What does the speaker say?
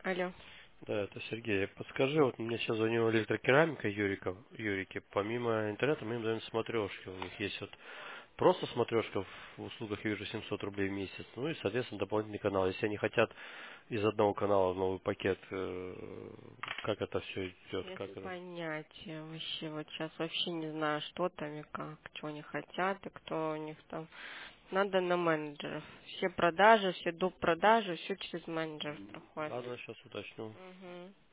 Алло. Да, это Сергей. Подскажи, вот мне сейчас звонил электрокерамика Юрики. Помимо интернета мы им даем смотрешки. У них есть вот просто смотрешка в услугах, я вижу, 700 рублей в месяц. Ну и, соответственно, дополнительный канал. Если они хотят из одного канала в новый пакет, как это все идет? Без Как это? понятия вообще. Вот сейчас вообще не знаю, что там и как, что они хотят и кто у них там. Надо на менеджеров. Все продажи, все доп. Продажи, все через менеджеров проходит. Ладно, сейчас уточню. Угу.